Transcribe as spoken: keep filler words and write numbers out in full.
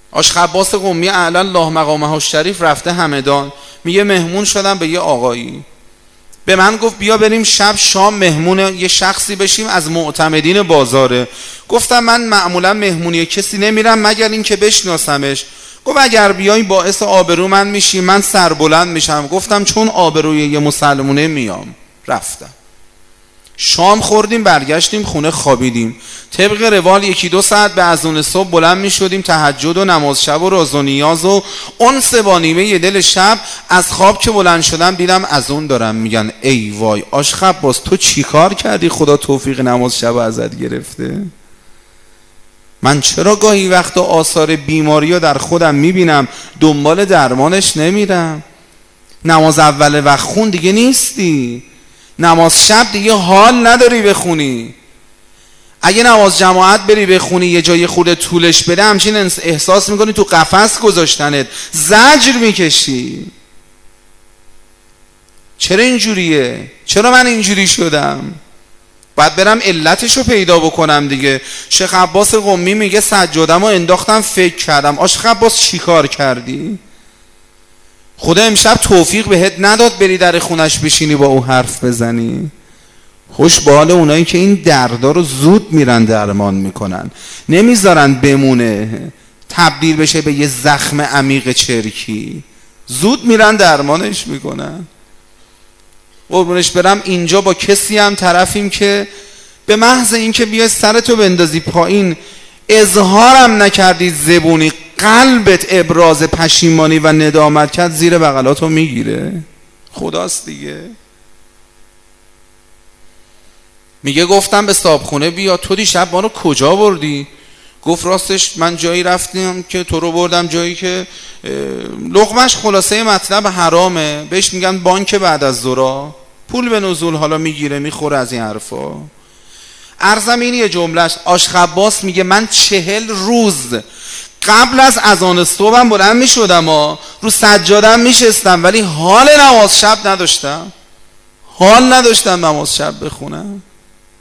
آشق عباس قمی اعلی الله مقامه الشریف رفته همدان، میگه مهمون شدم به یه آقایی، به من گفت بیا بریم شب شام مهمون یه شخصی بشیم از معتمدین بازاره. گفتم من معمولا مهمونی کسی نمیرم مگر این که بشناسمش. گفت اگر بیای باعث آبرو من میشی، من سربلند میشم. گفتم چون آبروی یه مسلمونه میام. رفتم. شام خوردیم، برگشتیم خونه، خوابیدیم. طبق روال یکی دو ساعت به اذان صبح بلند می شدیم، تهجد و نماز شب و راز و نیاز و انس با نیمه دل شب. از خواب که بلند شدم دیدم اذان دارم میگن. ای وای آشق عباس تو چی کار کردی خدا توفیق نماز شب ازت گرفته؟ من چرا گاهی وقت آثار بیماری رو در خودم میبینم دنبال درمانش نمیرم؟ نماز اول وقت خون دیگه نیستی، نماز شب دیگه حال نداری بخونی. اگه نماز جماعت بری بخونی یه جای خود طولش بده همچین احساس میکنی تو قفس گذاشتنت، زجر میکشی. چرا اینجوریه؟ چرا من اینجوری شدم؟ باید برم علتشو پیدا بکنم دیگه. شیخ عباس قمی میگه سجادم و انداختم فکر کردم. آشق عباس چی کار کردی؟ خدا امشب توفیق بهت نداد بری در خونش بشینی با او حرف بزنی؟ خوش به حال اونایی که این دردا رو زود میرن درمان میکنن، نمیذارن بمونه تبدیل بشه به یه زخم عمیق چرکی، زود میرن درمانش میکنن. قربونش برم اینجا با کسی هم طرفیم که به محض اینکه بیای سرتو بندازی پایین اظهارم نکردی زبونی، قلبت ابراز پشیمانی و ندامت کرد، زیر بغلاتو میگیره. خداست دیگه. میگه گفتم به صاحبخونه بیا، تو دیشب ما رو کجا بردی؟ گفت راستش من جایی رفتم که تو رو بردم جایی که لقمش خلاصه مطلب حرامه، بهش میگن بانک بعد از ظهر، پول به نزول حالا میگیره میخوره از این حرفا. عرضم اینه جملهش. آشق عباس میگه من چهل روز قبل از اذان صبحم بلند میشدم و رو سجادم میشستم ولی حال نماز شب نداشتم، حال نداشتم نماز شب بخونم.